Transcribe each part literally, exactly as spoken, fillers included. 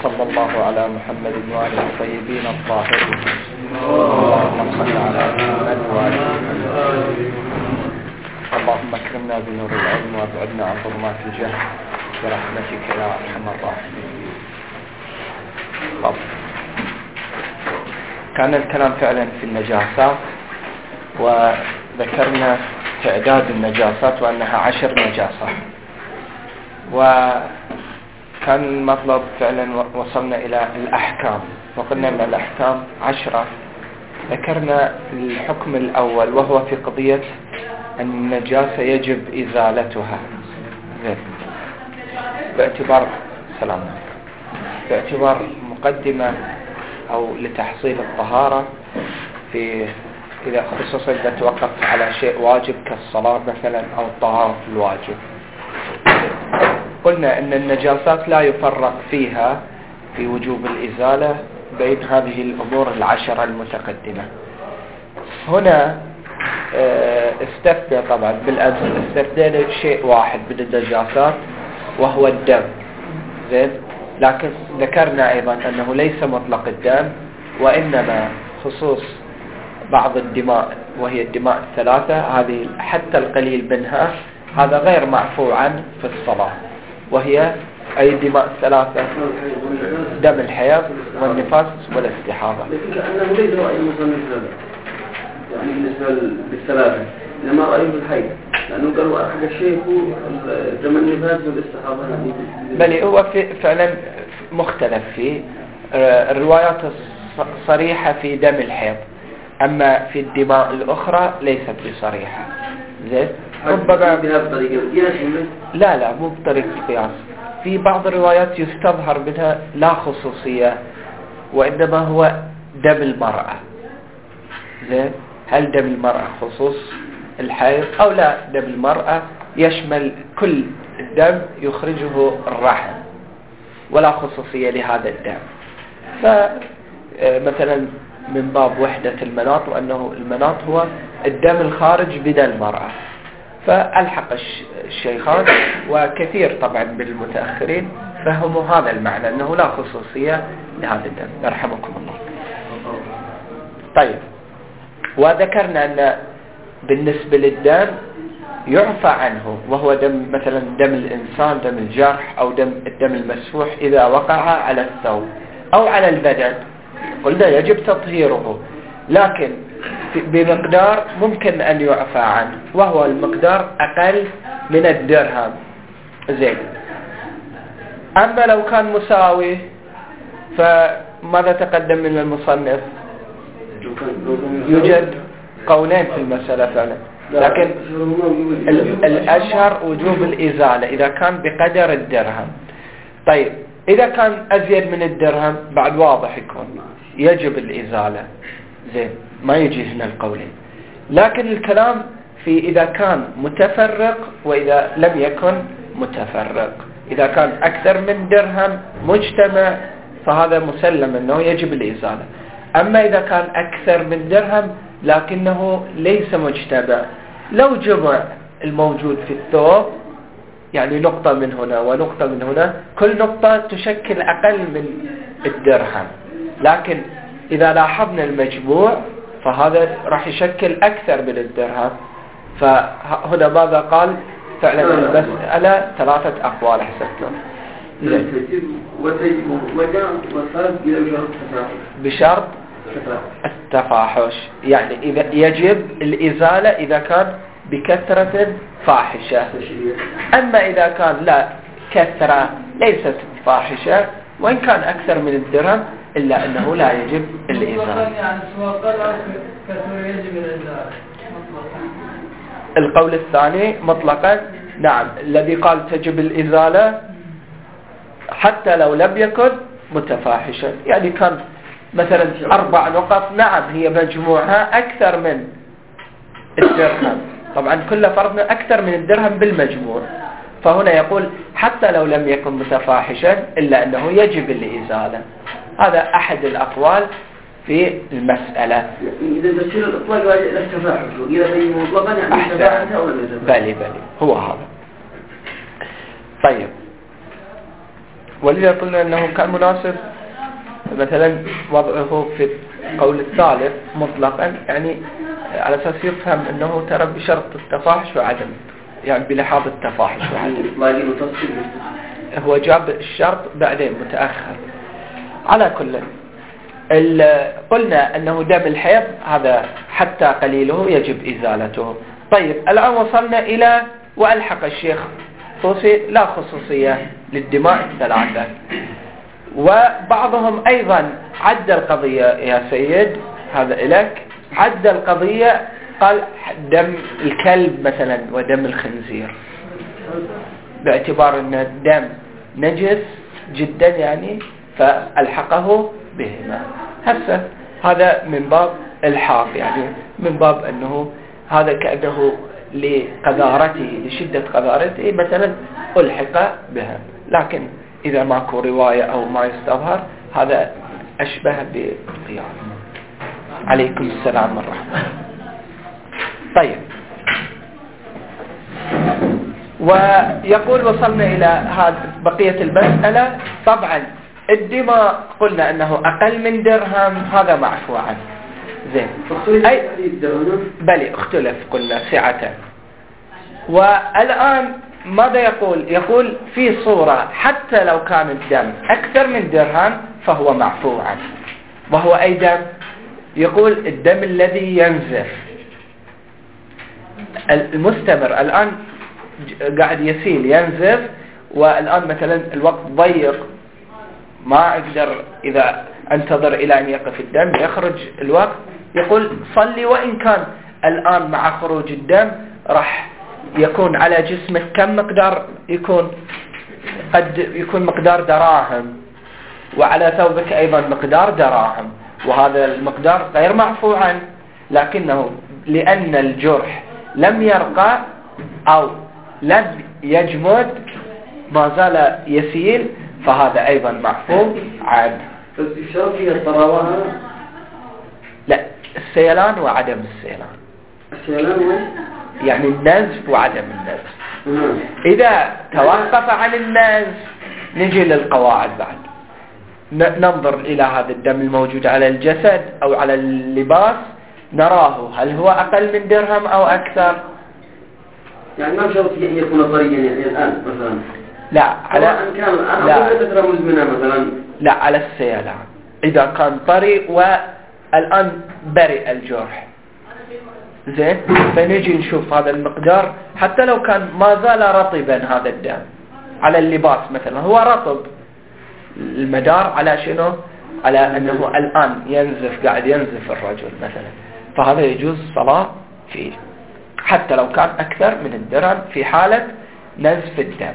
وصلى الله على محمد وآله الطيبين الطاهرين. اللهم صل على محمد وآله محمد. اللهم اكرمنا بنور العلم وابعدنا عن ظلمات الجهل برحمتك يا ارحم الراحمين. طب كان الكلام فعلا في النجاسات، وذكرنا تعداد النجاسات وأنها عشر نجاسات، وكان المطلب فعلا وصلنا إلى الأحكام، وقلنا أن الأحكام عشرة. ذكرنا الحكم الأول وهو في قضية أن النجاسة يجب إزالتها باعتبار سلام باعتبار مقدمة أو لتحصيل الطهارة، في إذا خصوصا إذا توقف على شيء واجب كالصلاة مثلا أو الطهارة الواجب. قلنا أن النجاسات لا يفرق فيها في وجوب الإزالة بين هذه الأمور العشرة المتقدمة. هنا استثنى طبعا بالأمس استثنى شيء واحد من النجاسات وهو الدم، زين، لكن ذكرنا أيضا أنه ليس مطلق الدم، وإنما خصوص بعض الدماء وهي الدماء الثلاثة، هذه حتى القليل منها هذا غير معفو عنه في الصلاة، وهي أي دماء الثلاثة: دم الحيض والنفاس والاستحاضة. لكن كأنه ليس رأي المصنف هذا، يعني بالنسبة للثلاثة إنما رأيه بالحيض، لأنه قالوا أحد الشيء هو دم النفاس والاستحاضة. بل هو فعلا مختلف فيه، الروايات صريحة في دم الحيض، أما في الدماء الأخرى ليست بصريحة. زين، ربما لا لا مو بطريقة القياس. في بعض الروايات يستظهر منها لا خصوصية، وإنما هو دم المرأة. زين، هل دم المرأة خصوص الحيض أو لا؟ دم المرأة يشمل كل الدم يخرجه الرحم، ولا خصوصية لهذا الدم. فمثلا من باب وحدة المناط، وأنه المناط هو الدم الخارج بدل المرأة، فألحق الشيخان وكثير طبعا بالمتأخرين فهموا هذا المعنى، أنه لا خصوصية لهذا الدم. يرحمكم الله. طيب، وذكرنا أن بالنسبة للدم يعفى عنه، وهو دم مثلا دم الإنسان، دم الجرح، أو دم الدم المسفوح إذا وقع على الثوب أو على البدن، قلنا يجب تطهيره، لكن بمقدار ممكن أن يعفى عنه، وهو المقدار أقل من الدرهم. زين، أما لو كان مساوي فماذا تقدم من المصنف؟ يوجد قولين في المسألة فعلا، لكن الأشهر وجوب الإزالة إذا كان بقدر الدرهم. طيب، إذا كان أزيد من الدرهم بعد واضح يكون يجب الإزالة. زين، ما يجي هنا القولين، لكن الكلام في إذا كان متفرق وإذا لم يكن متفرق. إذا كان أكثر من درهم مجتمع فهذا مسلم أنه يجب الإزالة. أما إذا كان أكثر من درهم لكنه ليس مجتمع، لو جمع الموجود في الثوب، يعني نقطة من هنا ونقطة من هنا، كل نقطة تشكل أقل من الدرهم، لكن إذا لاحظنا المجموع فهذا راح يشكل أكثر من الدرهم. فهنا ماذا قال؟ فعلا المسألة ثلاثة أقوال حسبتم. بشرط التفاحش، يعني إذا يجب الإزالة إذا كان بكثرة فاحشة. أما إذا كان لا كثرة ليست فاحشة وإن كان أكثر من الدرهم إلا أنه لا يجب الإزالة. القول الثاني مطلقا نعم، الذي قال تجب الإزالة حتى لو لم يكن متفاحشا، يعني كان مثلا أربع نقط، نعم هي مجموعها أكثر من الدرهم، طبعا كل فرضنا أكثر من الدرهم بالمجموع، فهنا يقول حتى لو لم يكن متفاحشا إلا أنه يجب الإزالة. هذا أحد الأقوال في المسألة. إذا بتصير الإطلاق لا التفاحش، وإذا في مطلقا يعني التفاحش أو بالي بالي هو هذا. طيب، ولذا قلنا أنه كان مناسب مثلا وضعه في قول الثالث مطلقا، يعني على أساس يفهم أنه ترى بشرط التفاحش وعدم، يعني بلحاظ التفاحش وعدم. هو جاب الشرط بعدين متأخر. على كل قلنا أنه دم الحيض هذا حتى قليله يجب إزالته. طيب الآن وصلنا إلى وألحق الشيخ طوسي لا خصوصية للدماء الثلاثة، وبعضهم أيضا عد القضية يا سيد، هذا إليك، عد القضية قال دم الكلب مثلا ودم الخنزير، باعتبار أن الدم نجس جدا يعني فألحقه بهما. هسه هذا من باب الحاق، يعني من باب أنه هذا كأنه لقذارته لشدة قذارته مثلا ألحق بها، لكن إذا ماكو رواية أو ما يستظهر هذا أشبه بالقيام. عليكم السلام ورحمة. طيب، ويقول وصلنا إلى هذا بقية المسألة. طبعا الدماء قلنا أنه أقل من درهم، هذا معفو عنه. زين، أي بلي اختلف قلنا سعته. والآن ماذا يقول؟ يقول في صورة حتى لو كان الدم أكثر من درهم فهو معفو عنه، وهو أي دم؟ يقول الدم الذي ينزف المستمر، الآن قاعد يسيل ينزف، والآن مثلا الوقت ضيق ما أقدر إذا أنتظر إلى أن يقف الدم يخرج الوقت، يقول صلي وإن كان الآن مع خروج الدم راح يكون على جسمك كم مقدار؟ يكون قد يكون مقدار دراهم، وعلى ثوبك أيضا مقدار دراهم، وهذا المقدار غير معفو عنه، لكنه لأن الجرح لم يرقى أو لم يجمد ما زال يسيل فهذا أيضا معفو عنه. بس الشرط هي الطراوة؟ لا، السيلان وعدم السيلان. السيلان وين؟ يعني النزف وعدم النزف. إذا توقف عن النزف نجي للقواعد بعد، ننظر إلى هذا الدم الموجود على الجسد أو على اللباس نراه هل هو أقل من درهم أو أكثر. يعني ما شرط أن يكون طريا يعني الآن مثلا؟ لا على أن كان لا. مزمنة مثلا؟ لا، على السيلان إذا كان طري والآن برئ الجرح. زين، فنجي نشوف هذا المقدار حتى لو كان ما زال رطبا هذا الدم على اللباس مثلا، هو رطب، المدار على شنو؟ على أنه الآن ينزف، قاعد ينزف الرجل مثلا، فهذا يجوز الصلاة فيه حتى لو كان أكثر من الدرهم في حالة نزف الدم.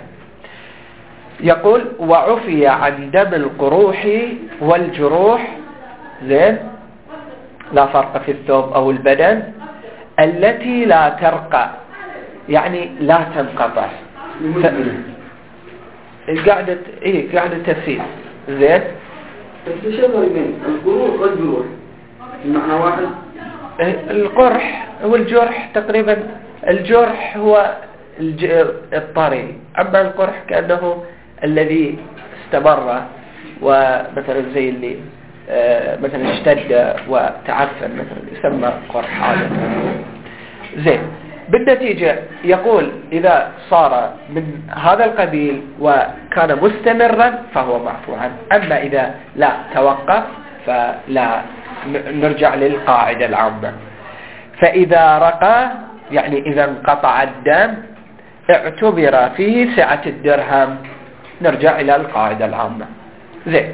يقول وعفي عن دم القروح والجروح، زين، لا فرق في الثوب أو البدن، التي لا ترقى يعني لا تنقطع، ف... قاعدة إيه قاعدة تسيل. زين، التشابه بين القروح والجروح المعنى واحد. القرح والجرح تقريبا، الجرح هو الج... الطري، أما القرح كأنه الذي استمر ومثلا زي اللي آه مثلا اشتد وتعفن مثلا يسمى قرح عادة. زين، بالنتيجة يقول إذا صار من هذا القبيل وكان مستمرا فهو معفو عنه، أما إذا لا توقف فلا، نرجع للقاعدة العامة. فإذا رقى يعني إذا انقطع الدم اعتبر فيه سعة الدرهم، نرجع إلى القاعدة العامة. زين،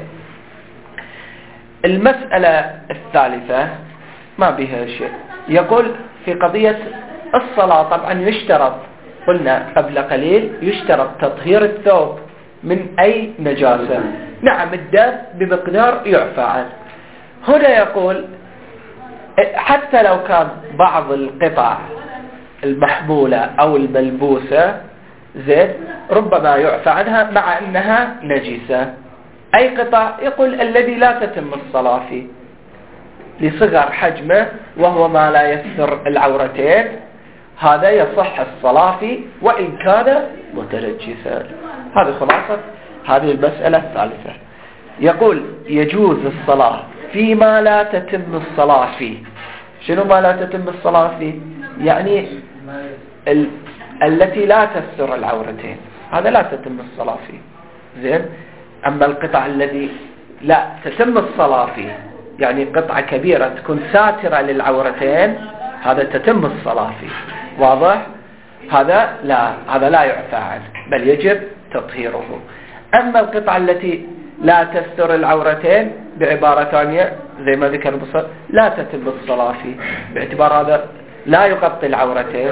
المسألة الثالثة ما بها شيء، يقول في قضية الصلاة طبعا يشترط، قلنا قبل قليل يشترط تطهير الثوب من أي نجاسة. نعم، الدم بمقدار يعفى عنه. هنا يقول حتى لو كان بعض القطع المحمولة أو الملبوسة زين ربما يعفى عنها مع أنها نجسة. أي قطع؟ يقول الذي لا تتم الصلاة فيه لصغر حجمه وهو ما لا يستر العورتين، هذا يصح الصلاة فيه وإن كان متنجسا. هذا خلاصة هذه المسألة الثالثة. يقول يجوز الصلاة فيما لا تتم الصلاة فيه. شنو ما لا تتم الصلاة فيه؟ يعني ال... التي لا تستر العورتين، هذا لا تتم الصلاة فيه. زين. أما القطع الذي لا تتم الصلاة فيه، يعني قطعة كبيرة تكون ساترة للعورتين، هذا تتم الصلاة فيه. واضح؟ هذا لا، هذا لا يعفى عنه، بل يجب تطهيره. أما القطعة التي لا تستر العورتين بعبارة ثانية زي ما ذكر المصنف لا تتم الصلاة فيه، باعتبار هذا لا يغطي العورتين.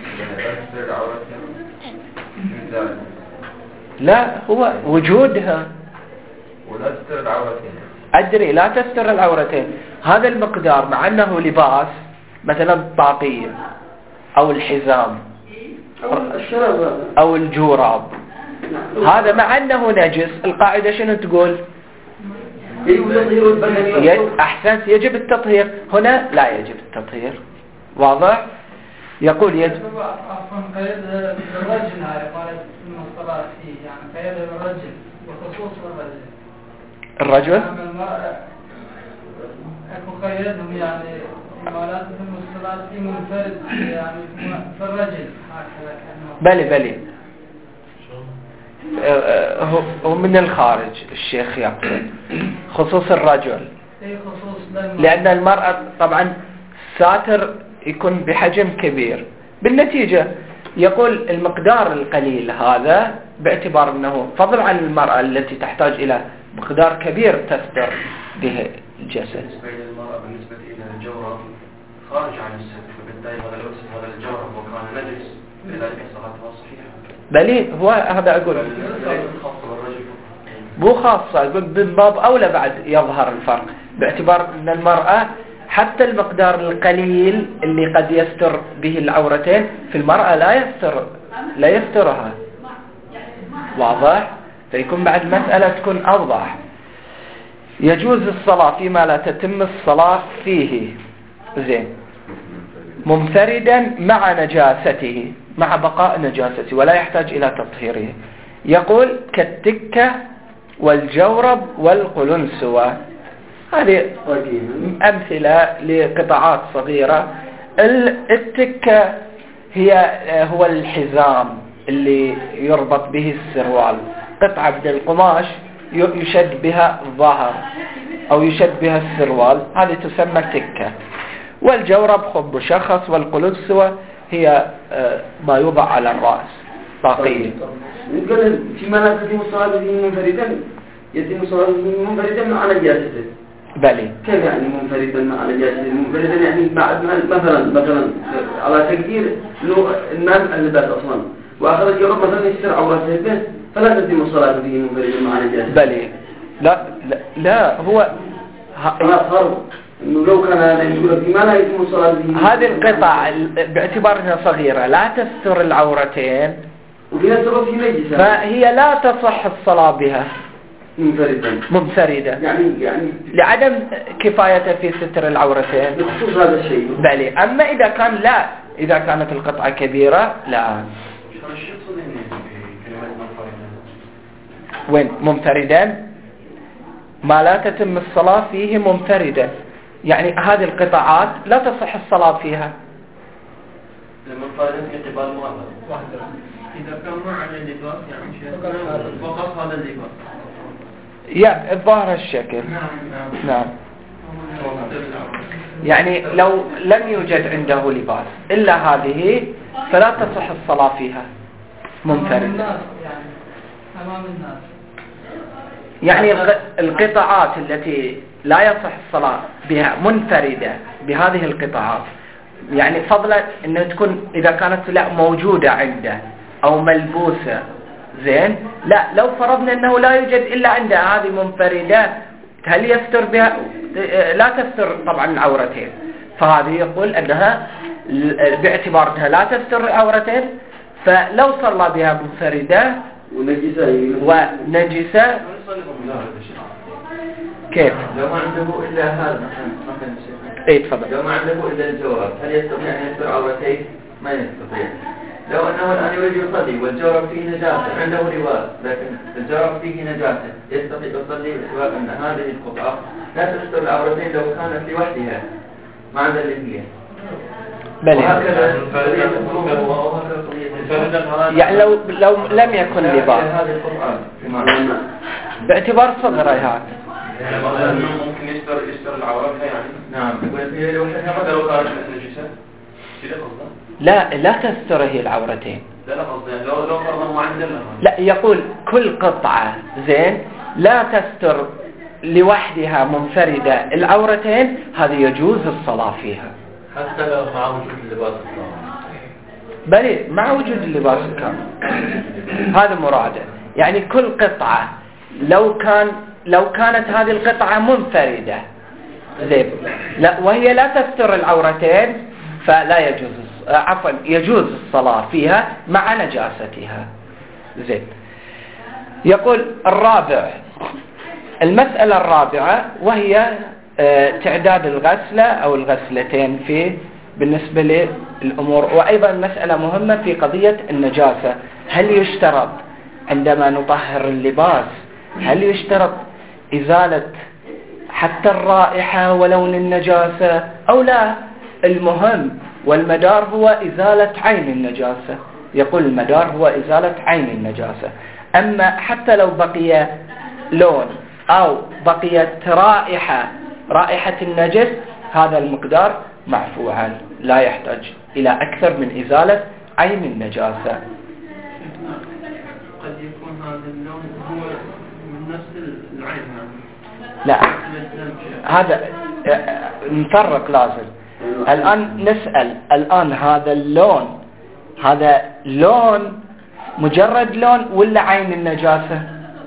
لا، هو وجودها ولا تستر العورتين. أدري لا تستر العورتين، هذا المقدار مع أنه لباس مثلا الطاقية أو الحزام أو الجوراب، هذا مع أنه نجس، القاعدة شنو تقول؟ أحسنت، يجب التطهير. هنا لا يجب التطهير. واضح؟ يقول يجب عفوا قيد الرجل، هاي قالت إن الصلاة فيه، يعني قيد الرجل بخصوص الرجل. الرجل؟ أما المرأة أكو قيدهم، يعني ما لا تتم الصلاة فيه منفرد، يعني في الرجل هكذا. بلي بلي هو من الخارج الشيخ يقصد خصوص الرجل، لأن المرأة طبعا ساتر يكون بحجم كبير، بالنتيجة يقول المقدار القليل هذا باعتبار أنه فضل عن المرأة التي تحتاج إلى مقدار كبير تستر به الجسد. بالنسبة للمرأة بالنسبة إلى الجورب خارج عن الستر، فبالتالي هذا لو هذا الجورب وكان نجس لذلك صلاتها صحيحة. بلي هو هذا أقول مو خاصة، أقول من باب أولى بعد يظهر الفرق، باعتبار أن المرأة حتى المقدار القليل اللي قد يستر به العورتين في المرأة لا يستر لا يسترها. واضح؟ فيكون بعد مسألة تكون أوضح. يجوز الصلاة فيما لا تتم الصلاة فيه. زين. منفردا مع نجاسته، مع بقاء نجاسته ولا يحتاج إلى تطهيره. يقول كالتكة والجورب والقلنسوة، هذه أمثلة لقطعات صغيرة. التكة هي هو الحزام اللي يربط به السروال، قطعة من القماش يشد بها الظهر أو يشد بها السروال، هذه تسمى تكة. والجورب خب مشخص، والقلنسوة هي ما يوضع على الرأس طاقية. يقول فيما لا تتم الصلاة به منفردا، يتم الصلاة به منفردا مع نجاسته. بلي. كيف يعني منفردا مع نجاسته؟ منفردا يعني بعد مثلا مثلا على تقدير انه الماء اللباس اصلا، واخر الجورب مثلا يستر عورته به، فلا تتم الصلاة به منفردا مع نجاسته. بلي. لا لا, لا هو فرق انه لو كان هذا يقول فيما لا يتم الصلاة به، هذه القطع باعتبار انها صغيرة لا تستر العورتين وفي نفس الوقت نجسة، فهي لا تصح الصلاة بها منفردا منفردة، يعني يعني لعدم كفايته في ستر العورتين بخصوص هذا الشيء. بلي. أما إذا كان لا، إذا كانت القطعة كبيرة لا. وين منفردا؟ ما لا تتم الصلاة فيه منفردا، يعني هذه القطاعات لا تصح الصلاة فيها. المنفردا في قبال واحدة، إذا كان ما على اللباس يعني فقط هذا اللباس، يعني الظاهر الشكل. نعم نعم. يعني لو لم يوجد عنده لباس إلا هذه فلا تصح الصلاة فيها منفردة. أمام الناس، يعني القطاعات التي لا يصح الصلاة بها منفردة بهذه القطاعات، يعني فضلا أنه تكون إذا كانت لا موجودة عنده أو ملبوسة. زين. لا، لو فرضنا أنه لا يوجد إلا عنده هذه منفردة، هل يستر بها؟ لا تستر طبعا العورتين، فهذه يقول أنها باعتبار أنها لا تستر العورتين، فلو صلى بها منفردة ونجسة ونجسة كيف؟ لو ما عنده إلا هذا مثلا، ايه تفضل. لو ما عنده إلا الجورب هل يستطيع أن يستر عورتين؟ ما يستطيع. لو أنه الآن يريد يصلي والجورب فيه نجاسة عنده لباس لكن الجورب فيه نجاسة يستطيع يصلي سواء أن هذه القطعة لا تستر العورتين لو كانت لوحدها ما عند اللي فيها. بل يعني لو لو لم يكن لباس باعتبار صغره هذا ممكن يستر يستر العورات يعني. نعم. لو خارج من النجاسة لا لا تستر هي العورتين. لا لا قصدي لو لو فرضا ما عندنا. لا يقول كل قطعة زين لا تستر لوحدها منفردة العورتين هذه يجوز الصلاة فيها. حتى لو مع وجود اللباس الكامل. بل مع وجود اللباس الكامل. هذا مراده. يعني كل قطعة لو كان لو كانت هذه القطعة منفردة زين لا وهي لا تستر العورتين فلا يجوز عفوا يجوز الصلاة فيها مع نجاستها. زين. يقول الرابع المسألة الرابعة وهي تعداد الغسلة أو الغسلتين في بالنسبة للأمور. وأيضا مسألة مهمة في قضية النجاسة هل يشترط عندما نطهر اللباس هل يشترط إزالة حتى الرائحة ولون النجاسة أو لا؟ المهم والمدار هو إزالة عين النجاسة. يقول المدار هو إزالة عين النجاسة. أما حتى لو بقي لون أو بقيت رائحة رائحة النجس هذا المقدار معفوعا لا يحتاج إلى أكثر من إزالة عين النجاسة. قد يكون هذا اللون هو من نفس العين. لا هذا نفرق لازم. الآن نسأل الآن هذا اللون هذا لون مجرد لون ولا عين النجاسة؟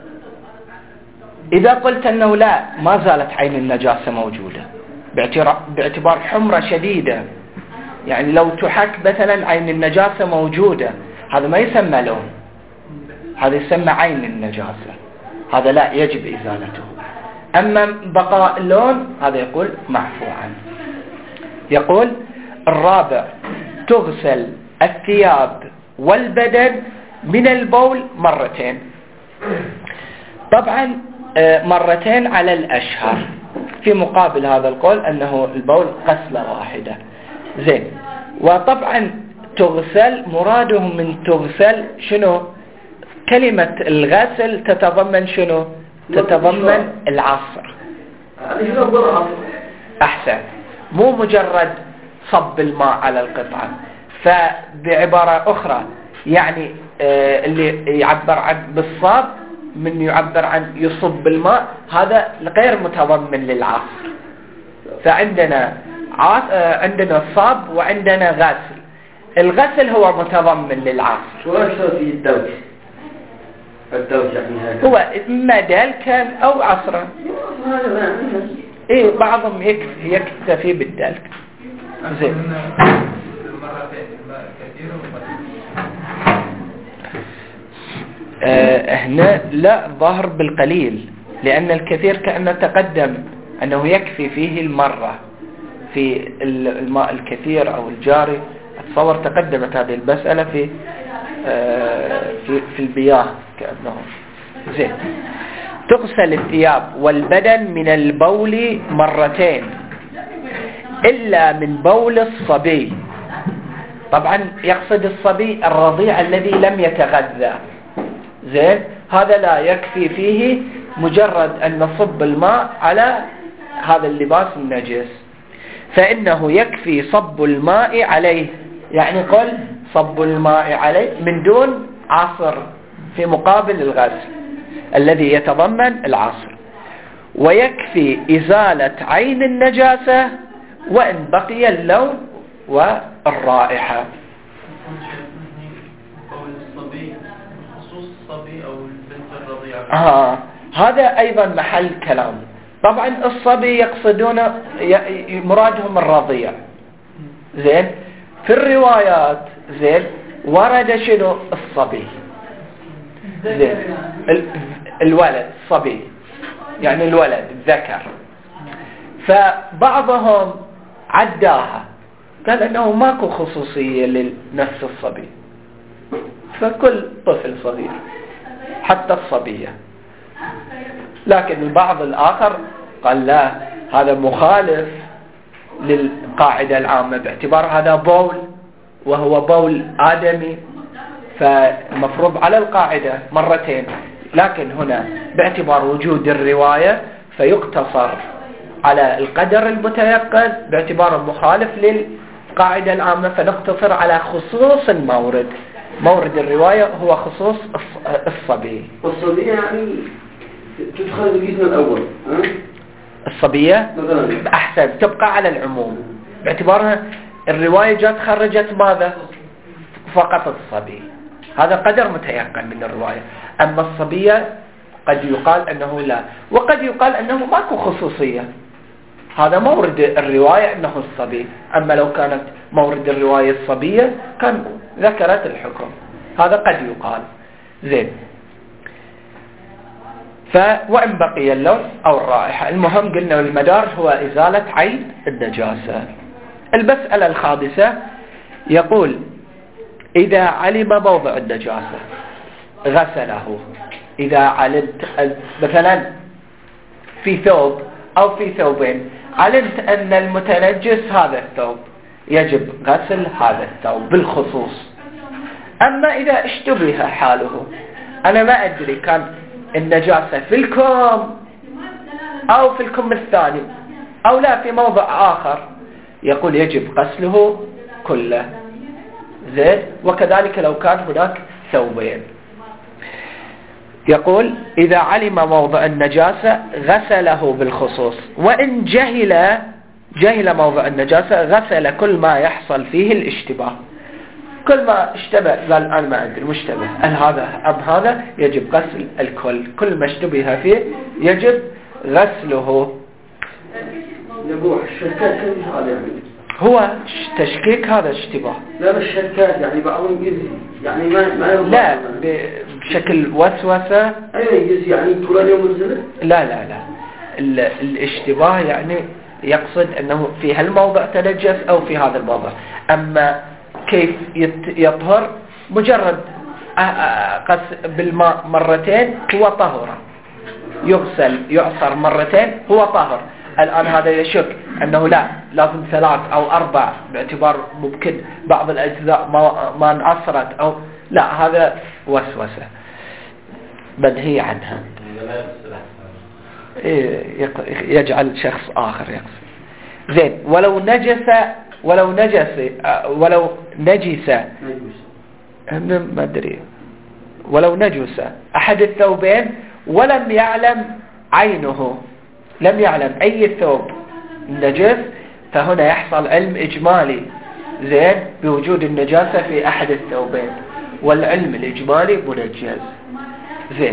إذا قلت أنه لا ما زالت عين النجاسة موجودة باعتبار حمرة شديدة يعني لو تحك مثلا عين النجاسة موجودة هذا ما يسمى لون هذا يسمى عين النجاسة هذا لا يجب إزالته. أما بقاء اللون هذا يقول معفوعا. يقول الرابع تغسل الثياب والبدن من البول مرتين. طبعا مرتين على الأشهر في مقابل هذا القول أنه البول غسلة واحدة. زين. وطبعا تغسل مرادهم من تغسل شنو؟ كلمة الغسل تتضمن شنو؟ تتضمن العصر. أحسن مو مجرد صب الماء على القطعة. فبعبارة أخرى يعني آه اللي يعبر عن بالصاب من يعبر عن يصب الماء هذا غير متضمن للعصر. فعندنا آه عندنا صاب وعندنا غسل. الغسل هو متضمن للعصر. شو أكثر في الدوش؟ الدوش يعني هذا هو إما دلكا أو عصرا. إيه بعضهم يكفي يكتفي بالدلك. زين. آه هنا لا ظاهر بالقليل لأن الكثير كأنه تقدم أنه يكفي فيه المرة في الماء الكثير أو الجاري. أتصور تقدمت هذه المسألة في آه في في البياه كأنه. زين. تغسل الثياب والبدن من البول مرتين إلا من بول الصبي. طبعا يقصد الصبي الرضيع الذي لم يتغذى. زين. هذا لا يكفي فيه مجرد أن نصب الماء على هذا اللباس النجس فإنه يكفي صب الماء عليه. يعني قل صب الماء عليه من دون عصر في مقابل الغسل الذي يتضمن العصر. ويكفي إزالة عين النجاسة وإن بقي اللون والرائحة. آه هذا أيضا محل كلام. طبعا الصبي يقصدون مرادهم الرضيع. زين. في الروايات زين ورد شنو الصبي زين الولد الصبي يعني الولد الذكر. فبعضهم عداها قال أنه ماكو خصوصية لنفس الصبي فكل طفل صغير حتى الصبية. لكن البعض الآخر قال لا، هذا مخالف للقاعدة العامة باعتبار هذا بول وهو بول آدمي، فالمفروض على القاعدة مرتين، لكن هنا باعتبار وجود الرواية فيقتصر على القدر المتيقن باعتباره مخالف للقاعدة العامة، فنقتصر على خصوص المورد. مورد الرواية هو خصوص الصبي. والصبية يعني تدخل الجسم الأول، ها؟ الصبية أحسن تبقى على العموم باعتبارها الرواية جاءت خرجت ماذا؟ فقط الصبي، هذا قدر متيقن من الرواية. أما الصبية قد يقال أنه لا، وقد يقال أنه ماكو خصوصية، هذا مورد الرواية أنه الصبي. أما لو كانت مورد الرواية الصبية كان ذكرت الحكم، هذا قد يقال. زين، ف وإن بقي اللون أو الرائحة، المهم قلنا المدار هو إزالة عين النجاسة. المسألة الخامسة يقول إذا علم موضع النجاسة غسله. إذا علمت مثلا في ثوب أو في ثوبين، علمت أن المتنجس هذا الثوب، يجب غسل هذا الثوب بالخصوص. أما إذا اشتبه حاله، أنا ما أدري كان النجاسة في الكم أو في الكم الثاني أو لا في موضع آخر، يقول يجب غسله كله. زين، وكذلك لو كان هناك ثوبين، يقول إذا علم موضع النجاسة غسله بالخصوص، وإن جهل جهل موضع النجاسة غسل كل ما يحصل فيه الاشتباه. كل ما اشتبه قال أنا ما أدري مشتبه، هل هذا أم هذا، يجب غسل الكل. كل ما اشتبه فيه يجب غسله. يبوح الشكاك كيف هذا يعني؟ هو تشكيك هذا اشتباه. لا الشكاك يعني بعضهم يجزي يعني ما ما لا بشكل وسوسة. أيوة يجزي يعني طول اليوم الزلة. لا لا لا ال... الاشتباه يعني يقصد أنه في هالموضع تنجس أو في هذا الموضع. أما كيف يطهر مجرد قص بالماء مرتين هو طهر، يغسل يعصر مرتين هو طهر. الآن هذا يشك أنه لا لازم ثلاث أو أربع باعتبار ممكن بعض الأجزاء ما, ما انعصرت أو لا، هذا وسوسة منهي عنها. يجعل شخص آخر يقصد. زين، ولو نجس ولو نجس ولو نجس ما أدري ولو نجس أحد الثوبين ولم يعلم عينه، لم يعلم أي الثوب نجس، فهنا يحصل علم إجمالي زين بوجود النجاسة في أحد الثوبين، والعلم الإجمالي منجز. زين،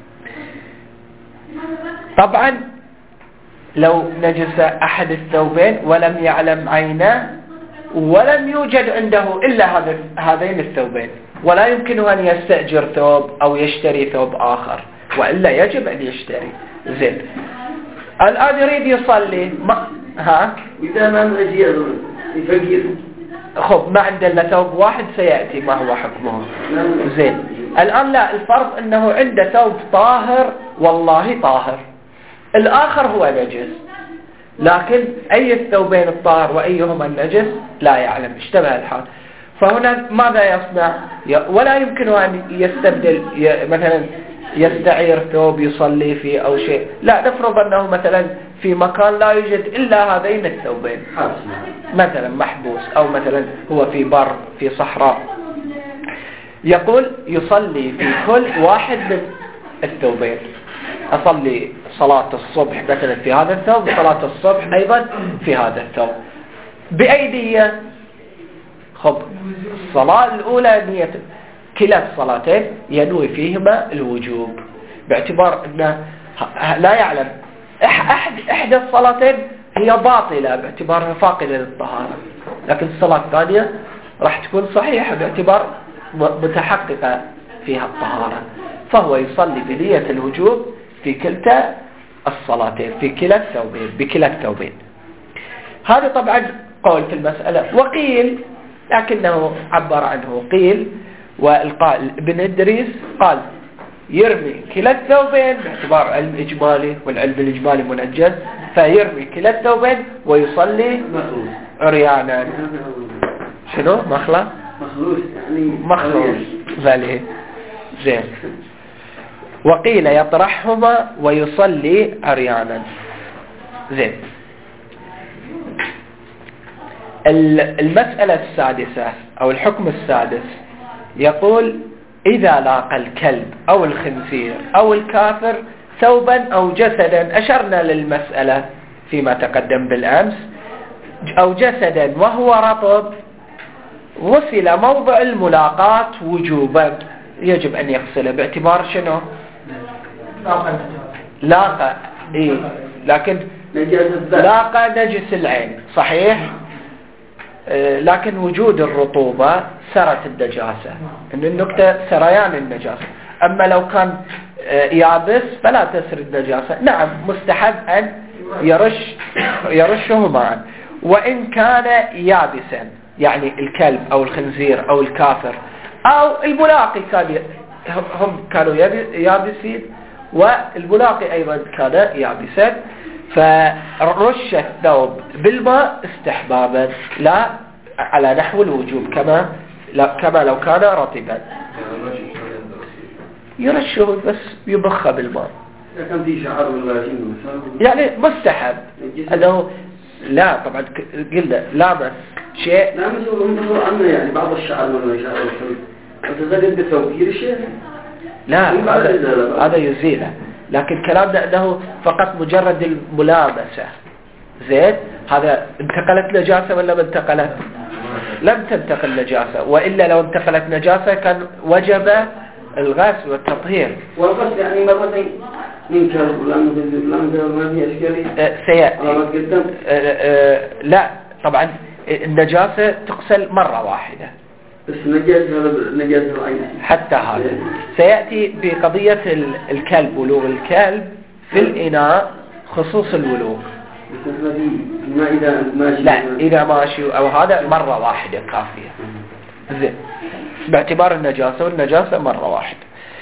طبعا لو نجس أحد الثوبين ولم يعلم عينه ولم يوجد عنده إلا هذا هذين الثوبين، ولا يمكن أن يستأجر ثوب أو يشتري ثوب آخر، وإلا يجب أن يشتري. زين، الآن يريد يصلي ما ها إذا ما نجي يفقير خب ما عنده إلا ثوب واحد سيأتي ما هو حكمه. زين، الآن لا، الفرض أنه عنده ثوب طاهر والله طاهر، الآخر هو نجس، لكن أي الثوبين الطاهر وأيهما النجس لا يعلم، اشتبه الحال. فهنا ماذا يصنع؟ ولا يمكن أن يستبدل مثلا يستعير ثوب يصلي فيه أو شيء، لا، نفرض أنه مثلا في مكان لا يوجد إلا هذين الثوبين، مثلا محبوس أو مثلا هو في بر في صحراء، يقول يصلي في كل واحد من الثوبين. أصلي صلاة الصبح مثلا في هذا الثوب، صلاة الصبح أيضا في هذا الثوب بأيديه. خب الصلاة الأولى نية كلا الصلاتين ينوي فيهما الوجوب باعتبار أنه لا يعلم أحد إحدى الصلاتين هي باطلة باعتبارها فاقدة للطهارة، لكن الصلاة الثانية راح تكون صحيحة باعتبار متحققة فيها الطهارة، فهو يصلي بنية الوجوب في كلتا الصلاتين في كلا الثوبين بكلا الثوبين. هذا طبعا قول في المسألة. وقيل لكنه عبر عنه، قيل والقائل ابن إدريس قال يرمي كلا الثوبين باعتبار علم إجمالي، والعلم الإجمالي منجز، فيرمي كلا الثوبين ويصلي عريانا. شنو مخلص؟ مخلوص يعني مخلوص ذلك زين. وقيل يطرحهما ويصلي عريانا. زين. المسألة السادسة أو الحكم السادس يقول إذا لاقى الكلب أو الخنزير أو الكافر ثوبا أو جسدا، أشرنا للمسألة فيما تقدم بالأمس، أو جسدا وهو رطب، غسل موضع الملاقاة وجوبا، يجب أن يغسله باعتبار شنو؟ لاقى إيه، لكن لاقى نجس العين صحيح، لكن وجود الرطوبة سرت النجاسة، إن النكتة سريان النجاسة. أما لو كان يابس فلا تسر النجاسة. نعم مستحب أن يرش يرشه معا، وإن كان يابسا، يعني الكلب أو الخنزير أو الكافر أو البلاقي كان هم كانوا يابسين، والبلاقي أيضا كان يابسا، فرش الثوب بالماء استحبابا لا على نحو الوجوب، كما كما لو كان رطبا يرشه بس يبخ بالماء. كان في شعر ولا يعني مستحب أنه لا طبعا قلنا لامس شيء لا مسؤول عنه، يعني بعض الشعر ولا شعر وتزلل بثوب يرشه لا هذا هذا يزيله، لكن كلامنا أنه فقط مجرد الملامسة. زين، هذا انتقلت نجاسة ولا ما انتقلت؟ لم تنتقل نجاسة، وإلا لو انتقلت نجاسة كان وجب الغسل والتطهير. والغسل يعني مرتين من كلب ولا من ما في أشكالية سيأتي. لا طبعا النجاسة تغسل مرة واحدة، بس نجاسة هذا نجاسة العين حتى هذا سيأتي بقضية الكلب، ولوغ الكلب في الإناء خصوص الولوغ. ما إذا ماشي لا إذا ماشي أو هذا مرة واحدة كافية. زين، باعتبار النجاسة، والنجاسة مرة واحدة.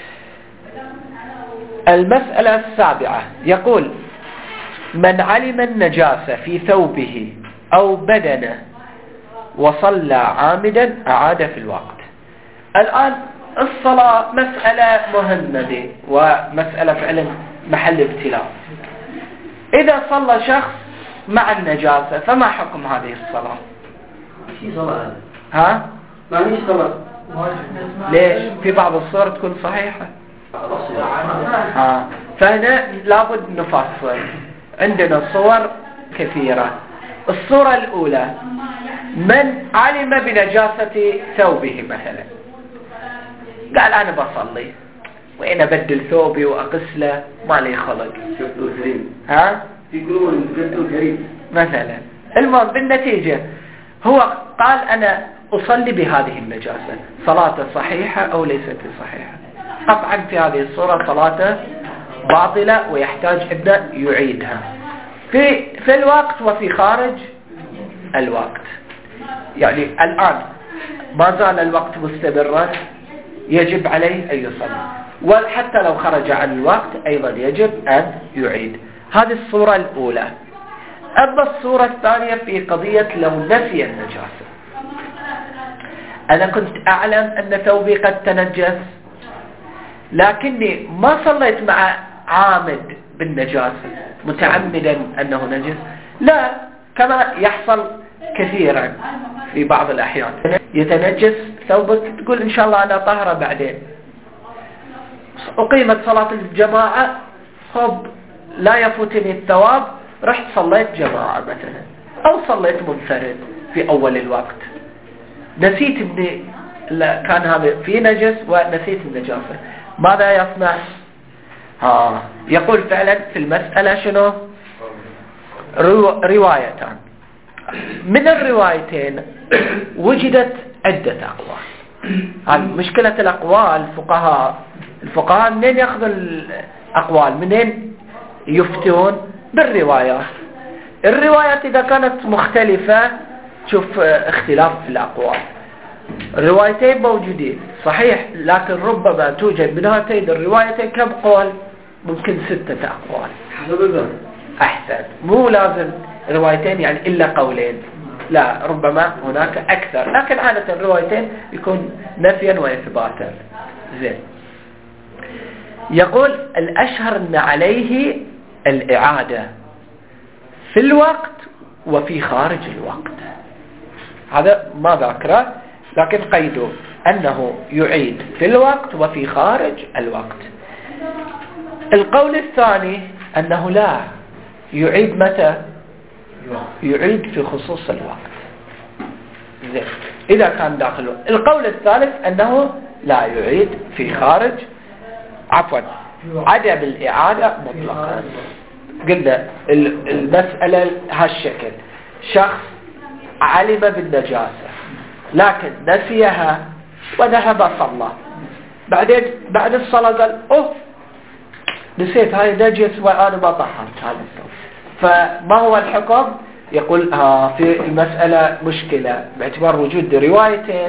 المسألة السابعة يقول من علم النجاسة في ثوبه أو بدنه وصلى عامدا أعاد في الوقت. الآن الصلاة مسألة مهمة دي، ومسألة فعلا محل ابتلاء. إذا صلى شخص مع النجاسة فما حكم هذه الصلاة؟ في صلاة ها؟ ما فيش صلاة. ليش؟ في بعض الصور تكون صحيحة. ها، فهنا لابد نفصل. عندنا صور كثيرة. الصورة الأولى من علم بنجاسة ثوبه مثلا، قال أنا بصلي وين أبدل ثوبي وأغسله ما لي خلق، ها؟ يقولون جدو كريم مثلا. المهم بالنتيجة هو قال أنا أصلي بهذه النجاسة، صلاته صحيحة أو ليست صحيحة؟ قطعا في هذه الصورة صلاته باطلة ويحتاج أن يعيدها في في الوقت وفي خارج الوقت. يعني الآن ما زال الوقت مستمرا يجب عليه أن يصلي، وحتى لو خرج عن الوقت أيضا يجب أن يعيد. هذه الصورة الأولى. أما الصورة الثانية في قضية لو نسي النجاسة، أنا كنت أعلم أن ثوبي قد تنجس لكني ما صليت مع عامد بالنجاسة متعمدا أنه نجس، لا، كما يحصل كثيرا في بعض الأحيان يتنجس ثوبك تقول إن شاء الله أنا طهرة بعدين، أقيمت صلاة الجماعة خب لا يفوتني الثواب، رحت صليت جماعة مثلا أو صليت منفرد في أول الوقت، نسيت أني كان هذا في نجس ونسيت النجاسة، ماذا يصنع؟ ها، يقول فعلا في المسألة شنو؟ رو روايتان. من الروايتين وجدت عدة أقوال. هذه مشكلة الأقوال. الفقهاء الفقهاء منين يأخذوا الأقوال؟ منين يفتون؟ بالروايات. الروايات إذا كانت مختلفة شوف اختلاف في الأقوال. الروايتين موجودين صحيح، لكن ربما توجد من هاتين الروايتين كم قول؟ ممكن ستة أقوال. أحسن، مو لازم روايتين يعني إلا قولين، لا ربما هناك أكثر، لكن عادة الروايتين يكون نفيا وإثباتا. زين، يقول الأشهر أن عليه الإعادة في الوقت وفي خارج الوقت. هذا ما ذكره، لكن قيده أنه يعيد في الوقت وفي خارج الوقت. القول الثاني أنه لا يعيد متى؟ يعيد في خصوص الوقت. زين، إذا كان داخله. القول الثالث أنه لا يعيد في خارج، عفوا عدم الإعادة مطلقا. قلنا المسألة هالشكل، شخص علم بالنجاسة لكن نسيها وذهب صلى، بعدين بعد الصلاة قال أوه نسيت هاي نجس وأنا ما طهرت هذا الثوب، فما هو الحكم؟ يقول ها في المسألة مشكلة باعتبار وجود روايتين،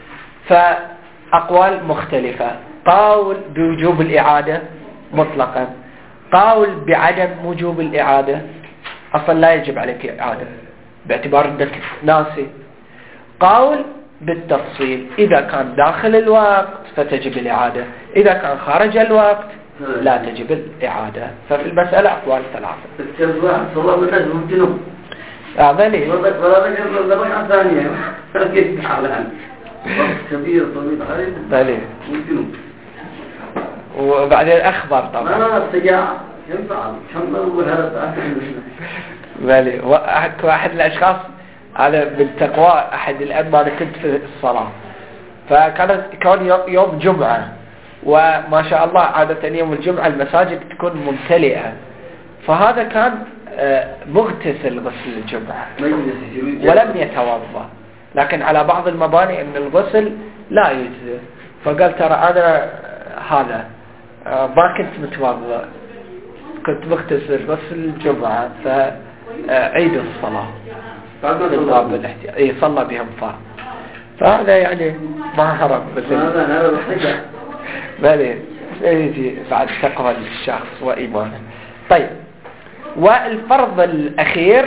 فأقوال مختلفة. قول بوجوب الإعادة مطلقا، قول بعدم وجوب الإعادة، أصلا لا يجب عليك إعادة باعتبار أنك ناسي. قول بالتفصيل، إذا كان داخل الوقت فتجب الإعادة، إذا كان خارج الوقت لا تجب الإعادة. ففي المسألة أقوال ثلاثة. صلى من نجم ممكنه هذا ليه؟ ولا ذكر ذبح ثانية كيف حالها كبير طويل عريض بلي ممكنه. وبعدين أخبر طبعا لا لا السجاع ينفع كم وهذا بلي. واحد الأشخاص هذا بالتقوى، أحد الأئمة، أنا كنت في الصلاة، فكانت كان يوم جمعة، وما شاء الله عادة يوم الجمعة المساجد تكون ممتلئة، فهذا كان مغتسل غسل الجمعة ولم يتوضأ، لكن على بعض المباني أن الغسل لا يجزي، فقال ترى أنا هذا ما كنت متوضأ، كنت مغتسل غسل الجمعة، فعيد الصلاة من باب الاحتياط. اي صلى بهم فرض، فهذا يعني ما هرب مثل هذا هذا الحجة بلي يجي بعد تقوى الشخص وإيمانه. طيب، والفرض الأخير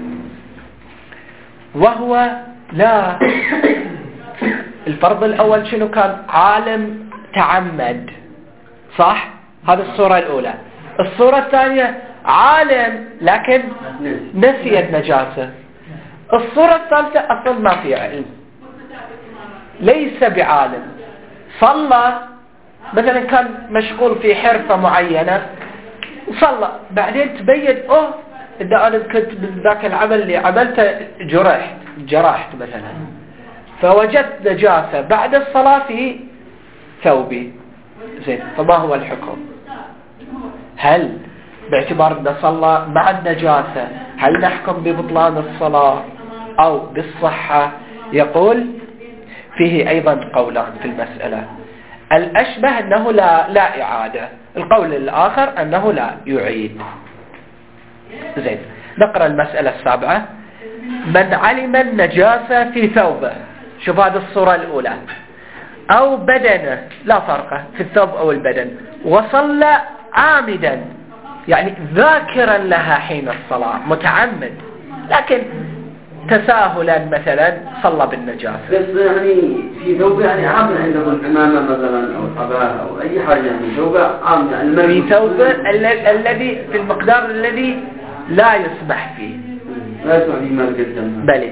وهو لا الفرض الأول شنو كان؟ عالم تعمد، صح؟ هذه الصورة الأولى. الصورة الثانية عالم لكن نسي النجاسة. الصورة الثالثة أصلا ما في علم، ليس بعالم، صلى مثلا كان مشغول في حرفة معينة وصلى، بعدين تبين أوه إذا أنا كنت من ذاك العمل اللي عملته جرحت جرحت مثلا، فوجدت نجاسة بعد الصلاة في ثوبي. زين، فما هو الحكم؟ هل باعتبار أنه صلى مع النجاسة هل نحكم ببطلان الصلاة أو بالصحة؟ يقول فيه أيضا قولان في المسألة. الأشبه أنه لا, لا إعادة، القول الآخر أنه لا يعيد. زين، نقرأ المسألة السابعة. من علم النجاسة في ثوبه، شوف هذه الصورة الأولى، أو بدنه، لا فرق في الثوب أو البدن، وصلى عامدا يعني ذاكرا لها حين الصلاة، متعمد، لكن تساهلا مثلا صلى بالنجاسة. بس يعني في ثوبه يعني عام عنده الحمامة مثلا أو الحباء أو أي حاجة، يعني ثوبه عام يعني في ثوبه الذي في المقدار الذي لا يسمح فيه، لا يسمح فيه ما قدم. بلي.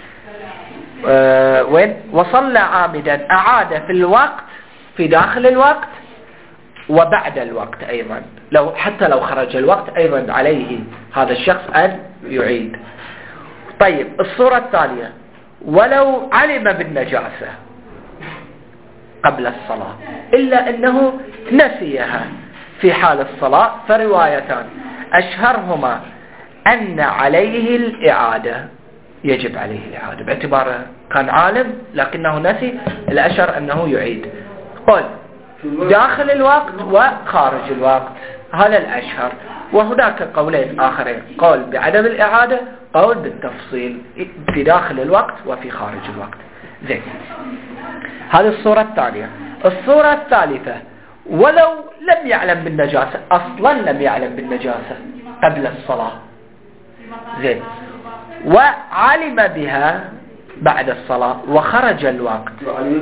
أه وين؟ وصلى عامدا، أعاد في الوقت، في داخل الوقت وبعد الوقت أيضا، لو حتى لو خرج الوقت أيضا عليه هذا الشخص أن يعيد. طيب، الصورة الثانية، ولو علم بالنجاسة قبل الصلاة إلا أنه نسيها في حال الصلاة، فروايتان أشهرهما أن عليه الإعادة، يجب عليه الإعادة باعتباره كان عالم لكنه نسي، الأشهر أنه يعيد. قل داخل الوقت وخارج الوقت، هذا الأشهر. وهناك قولين آخرين، قول بعدم الإعادة، قول بالتفصيل في داخل الوقت وفي خارج الوقت. زين. هذه الصورة الثانية. الصورة الثالثة ولو لم يعلم بالنجاسة، أصلا لم يعلم بالنجاسة قبل الصلاة، زين، وعلم بها بعد الصلاة وخرج الوقت.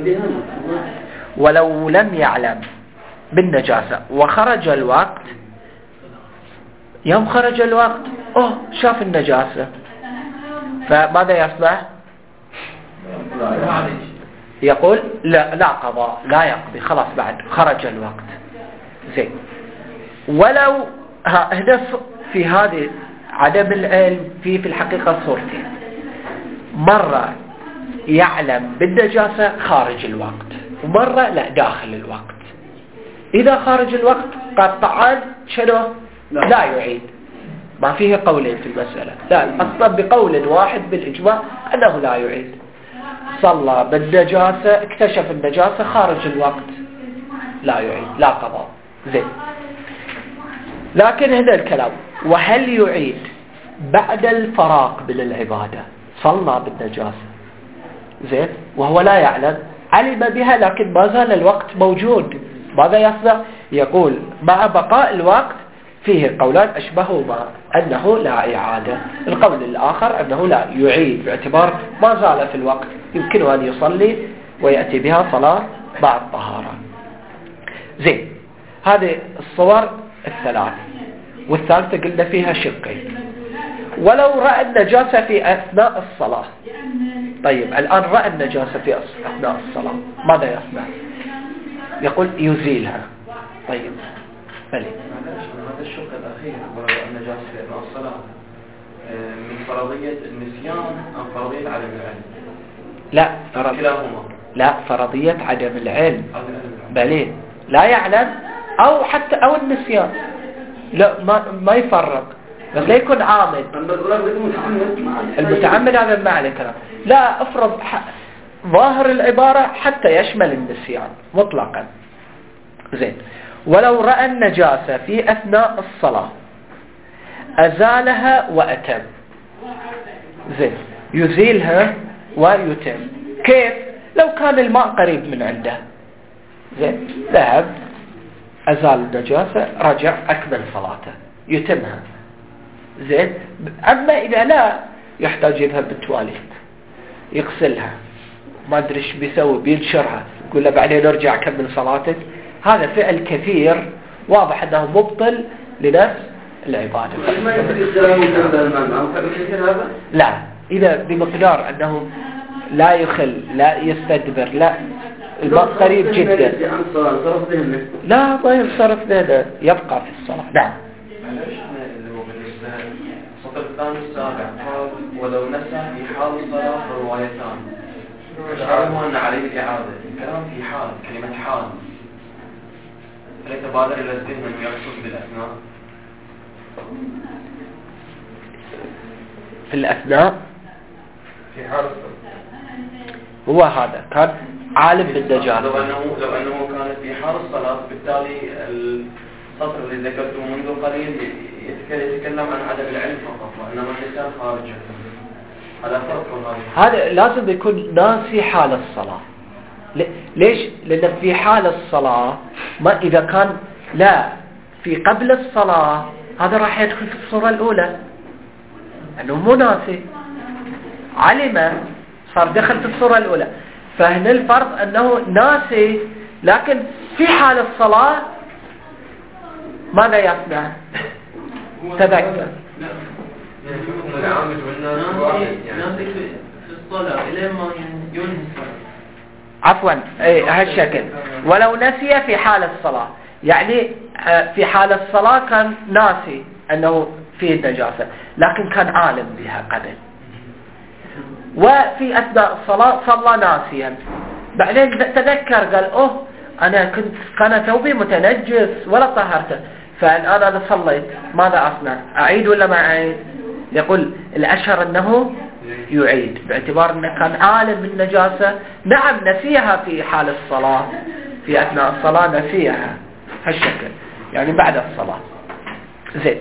ولو لم يعلم بالنجاسة وخرج الوقت، يوم خرج الوقت أوه شاف النجاسة، فماذا يصنع؟ يقول لا لا قضاء، لا يقضي، خلاص بعد خرج الوقت. زين. ولو هنا في هذه عدم العلم في في الحقيقة صورتين. مرة يعلم بالنجاسة خارج الوقت، ومرة لا داخل الوقت. إذا خارج الوقت قطعا شنو؟ لا يعيد، ما فيه قولين في المسألة، لا أصلا بقول واحد بالإجماع أنه لا يعيد. صلى بالنجاسة، اكتشف النجاسة خارج الوقت، لا يعيد، لا قضاء. زين. لكن هذا الكلام، وهل يعيد بعد الفراغ من العبادة؟ صلى بالنجاسة، زين، وهو لا يعلم، علم بها لكن ما زال الوقت موجود، ماذا يصنع؟ يقول مع بقاء الوقت فيه قولان أشبههما أنه لا إعادة. القول الآخر أنه لا يعيد باعتبار ما زال في الوقت، يمكنه أن يصلي ويأتي بها صلاة بعد طهارة. زين. هذه الصور الثلاث، والثالثة قلنا فيها شقين. ولو رأى النجاسة في أثناء الصلاة، طيب الآن رأى النجاسة في أثناء الصلاة، ماذا يصنع؟ يقول يزيلها. طيب بلي هذا الشق الأخير ورأى النجاسة في أثناء الصلاة من فرضية النسيان أم فرضية عدم العلم؟ لا فرض... كلاهما. لا فرضية عدم العلم، بلي لا يعلم أو حتى أو النسيان، لا ما ما يفرق، بس لا يكون عامد. المتعمد هذا ما عليه كلام. لا افرض ح... ظاهر العبارة حتى يشمل النسيان مطلقا. زين. ولو رأى النجاسة في أثناء الصلاة أزالها وأتم. زين. يزيلها ويتم. كيف؟ لو كان الماء قريب من عنده، زين، ذهب أزال النجاسة، رجع أكمل صلاته، يتمها. زين. أما إذا لا، يحتاج يذهب بالتواليت يغسلها، ما أدري إيش بيسوي، بينشرها، يقول له بعدين ارجع كمل صلاتك. هذا فعل كثير واضح أنه مبطل لنفس العبادة. لا، إذا بمقدار أنه لا يخل، لا يستدبر، لا الماء قريب جدا، لا ما ينصرف ذهنه، يبقى في الصلاة. نعم. السطر الثاني السابع قال ولو نسى في حال الصلاة روايتان، أشعروا أن عليه الإعادة. الكلام في حال، كلمة حال، هل يتبادر إلى الذهن أنه يقصد بالأثناء؟ في الأثناء في حال الصلاة هو هذا كان عالم بالنجاسة. لو أنه لو أنه كانت في حال الصلاة، بالتالي السطر اللي ذكرته منذ قليل يتكلم عن عدم العلم فقط، وإنما الإنسان خارجه. هذا فرق. هذا لازم يكون ناسي حال الصلاة. ليش؟ لأن في حال الصلاة ما إذا كان لا في قبل الصلاة، هذا راح يدخل في الصورة الأولى، أنه مو ناسي، علم صار دخل في الصورة الأولى. فهنا الفرض أنه ناسي، لكن في حال الصلاة ماذا يصنع؟ تذكر. ناسي في الصلاة إلى ما ينهي الصلاة. عفوا هالشكل. ولو نسي في حال الصلاة، يعني في حال الصلاة كان ناسي أنه فيه نجاسة، لكن كان عالم بها قبل، وفي أثناء الصلاة صلى ناسيا، بعدين تذكر قال أوه أنا كنت كان ثوبي متنجس ولا طهرته، فالآن أنا صليت، ماذا أصنع؟ أعيد ولا ما أعيد؟ يقول الأشهر أنه يعيد، باعتبار أنه كان عالم بالنجاسة. نعم نسيها في حال الصلاة، في أثناء الصلاة نسيها هالشكل، يعني بعد الصلاة. زين.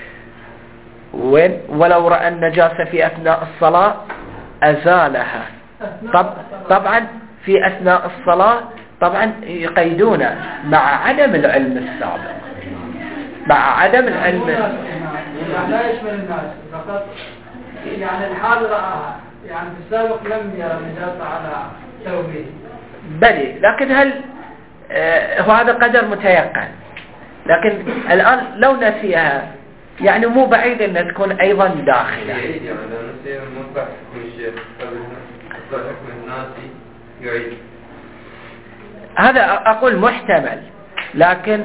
وين؟ ولو رأى النجاسة في أثناء الصلاة أزالها طب طبعا في أثناء الصلاة طبعا يقيدون مع عدم العلم السابق، مع عدم العلم لا يشمل الناس فقط، يعني الحاضر يعني في السابق لم يرى النجاسة على ثوبه. بلي، لكن هل آه هو هذا قدر متيقن، لكن الآن لو نسيها يعني مو بعيد أن تكون أيضا داخلة. يعيد يعني لو نسيها مو بحث من الشيخ حكم الناسي يعيد. هذا أقول محتمل، لكن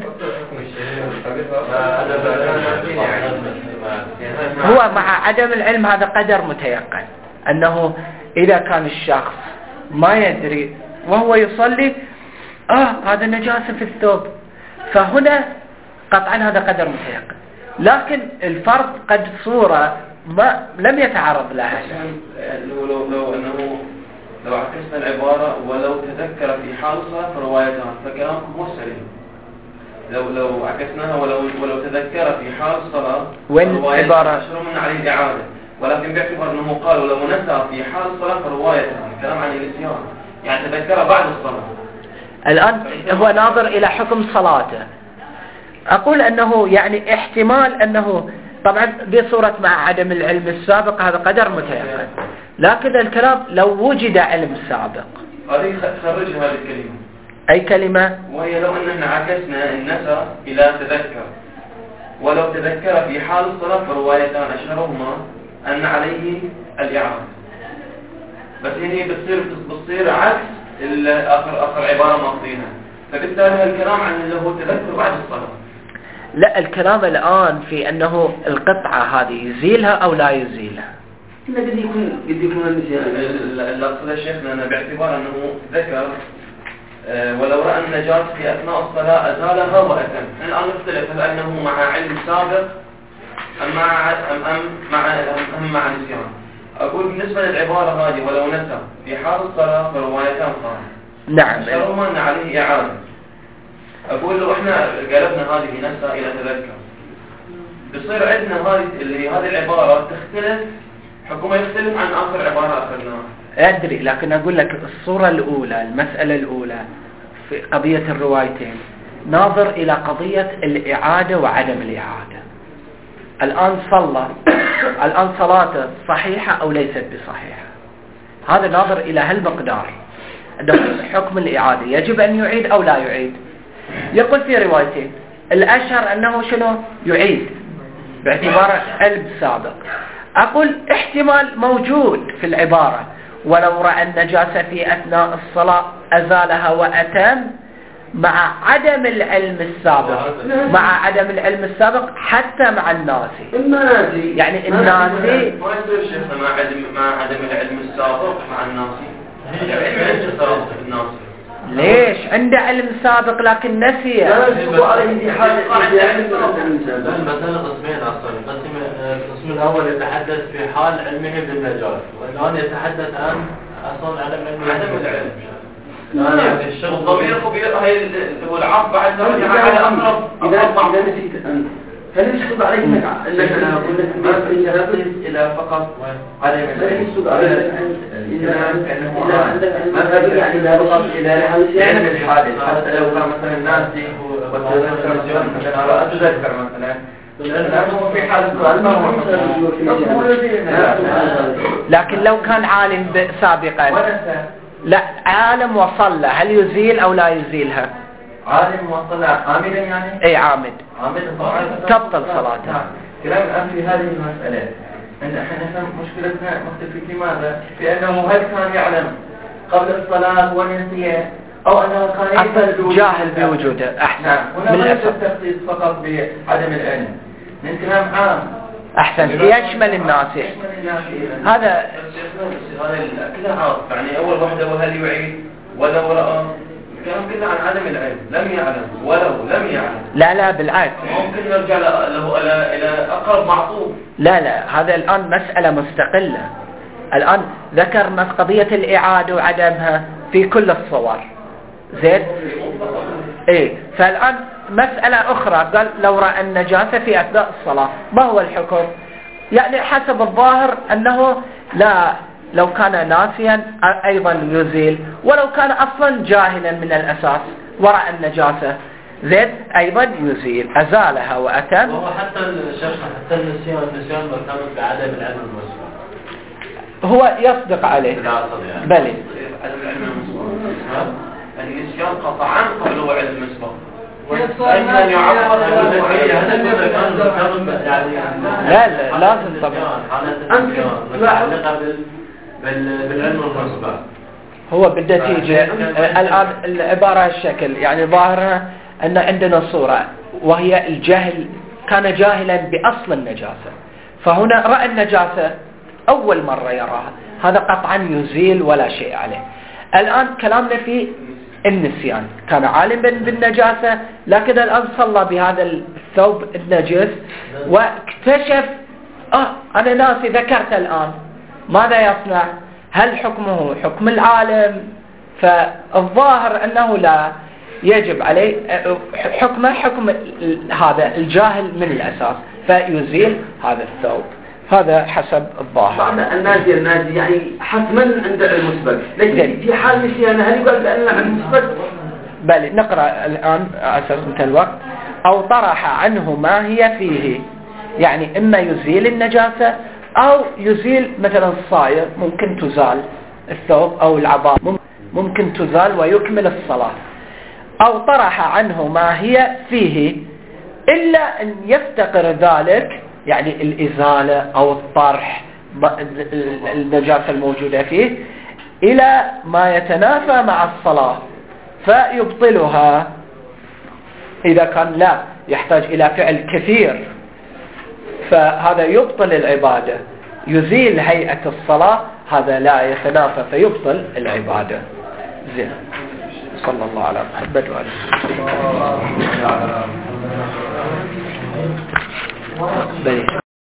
هو مع عدم العلم هذا قدر متيقن، أنه إذا كان الشخص ما يدري وهو يصلي آه هذا نجاسة في الثوب، فهنا قطعا هذا قدر متيقن. لكن الفرض قد صورة ما لم يتعرض لها. لو لو لو أنه لو عكسنا العبارة ولو تذكر في حال الصلاة فروايتان، فكلامكم مو سليم. لو لو عكسناها ولو ولو تذكر في حال الصلاة وين عبارة من عليه الإعادة، ولكن باعتبار أنه قال ولو نسى في حال الصلاة فروايتان، كلام عن النسيان يعني تذكر بعد الصلاة. الآن هو ناظر إلى حكم صلاته. أقول أنه يعني احتمال أنه طبعا بصورة مع عدم العلم السابق هذا قدر متيقن، لكن الكلام لو وجد علم سابق. هذه خرج هذه الكلمة. أي كلمة؟ وهي لو أننا عكسنا النسى إلى تذكر، ولو تذكر في حال الصلاة فروايتان أشهرهما أن عليه الإعادة، بس هي بتصير بتصير عكس آخر آخر عبارة ماضينا، فبالتالي الكلام عن اللي هو تذكر بعد الصلاة. لا، الكلام الآن في أنه القطعة هذه يزيلها أو لا يزيلها. لا قد يكون قد يكون النسيان. اللي أقصده شيخنا أنا باعتبار أنه ذكر أه ولو رأى النجاة في أثناء الصلاة أزالها وأتم. الآن نختلف هل أنه مع علم سابق أم مع أم أم مع أم مع نسيان. أقول بالنسبة للعبارة هذه ولو نسى في حال الصلاة فروايتان صار. نعم. شرما أن عليه إعادة. أقول لو إحنا قلبنا هذه نسى إلى تذكر، بصير عندنا هذه اللي هذه العبارة تختلف، حكمها يختلف عن آخر عبارة أخذناها. أدري، لكن أقول لك الصورة الأولى، المسألة الأولى في قضية الروايتين ناظر إلى قضية الإعادة وعدم الإعادة. الآن صلى الآن صلاته صحيحة أو ليست بصحيحة، هذا ناظر إلى هالمقدار. حكم الإعادة يجب أن يعيد أو لا يعيد. يقول في روايتين الأشهر أنه شنو يعيد باعتبار علم سابق. أقول احتمال موجود في العبارة ولو رأى النجاسة في أثناء الصلاة أزالها وأتم مع عدم العلم السابق، مع عدم العلم السابق حتى مع الناسي. الناسي يعني الناسي ما يصير شيخنا مع عدم مع عدم العلم السابق مع الناسي. يعني الصلاة الناسي ليش عنده علم سابق لكن نسي؟ لا يسبق عليه في حال المسألة قسمين أصلا. القسم القسم الأول يتحدث في حال علمه بالنجاة، والآن يتحدث عن أصلا عدم عدم العلم. الآن يعني الشخص الضمير خبير هي هو العرض بعد ذلك على أقرب إذا إذا نسيت أنت هل يسبق عليك إنك إنك أنا أقول لك ما في إلى فقط عدم هل يسبق عليك إذا إذا عندك مثلا يعني إذا وصل إلى يعني الحادث حتى لو كان مثلا ناسي وتذكر مثلا أتذكر مثلا لأنه في حال لكن لو كان عالم سابقا لا عالم وصل هل يزيل أو لا يزيلها؟ عالم وصل عامدا يعني؟ أي عامد عامد تبطل صلاته. كلام الآن في هذه المسألة أن احنا مشكلتنا مختلفة في ماذا؟ في أنه هل كان يعلم قبل الصلاة ونسيه أو أنه كان يفعل جاهل بوجوده أحسن. هنا ما يصير التخصيص فقط بعدم العلم، من كلام عام أحسن يشمل الناس. هذا كله عام يعني أول واحدة وهل يعيد ولو رأى كلام كله عن عدم العلم، لم يعلم ولو لم يعلم. لا لا بالعكس ممكن نرجع له إلى إلى أقرب معطوف. لا لا هذا الآن مسألة مستقلة. الآن ذكرنا قضية الإعادة وعدمها في كل الصور زين إيه. فالآن مسألة أخرى قال لو رأى النجاسة في أثناء الصلاة ما هو الحكم؟ يعني حسب الظاهر أنه لا لو كان ناسيا أيضا يزيل، ولو كان أصلا جاهلا من الأساس ورأى النجاسة زين أيضا يزيل، أزالها وأتم. وهو حتى الشيخ حتى النسيان النسيان مرتبط بعدم العلم المسبق، هو يصدق عليه بلي النسيان قطعا قبل علم مسبق، وإن يعبر لا لا لازم طبعا بالعلم المسبق. هو بالنتيجة الآن العبارة الشكل يعني ظاهرها أن عندنا صورة وهي الجهل، كان جاهلا بأصل النجاسة، فهنا رأى النجاسة أول مرة يراها، هذا قطعا يزيل ولا شيء عليه. الآن كلامنا في النسيان، كان عالما بالنجاسة لكن الآن صلى بهذا الثوب النجس واكتشف آه أنا ناسي ذكرت الآن، ماذا يصنع؟ هل حكمه حكم العالم؟ فالظاهر أنه لا يجب عليه حكمه حكم هذا الجاهل من الأساس، فيزيل هذا الثوب، هذا حسب الظاهر. بعد الناجي الناجي يعني حتما عند المسبق، لكن في حال نسيانه هل يقال بأن المسبق؟ بل نقرأ الآن أساس انتهى الوقت. أو طرح عنه ما هي فيه، يعني إما يزيل النجاسة أو يزيل مثلا الصاير، ممكن تزال الثوب أو العباءة ممكن تزال ويكمل الصلاة. أو طرح عنه ما هي فيه إلا أن يفتقر ذلك، يعني الإزالة أو الطرح النجاسة الموجودة فيه إلى ما يتنافى مع الصلاة فيبطلها. إذا كان لا يحتاج إلى فعل كثير فهذا يبطل العبادة، يزيل هيئة الصلاة، هذا لا يتنافى فيبطل العبادة. زين، صلى الله على محمد وعلى آله.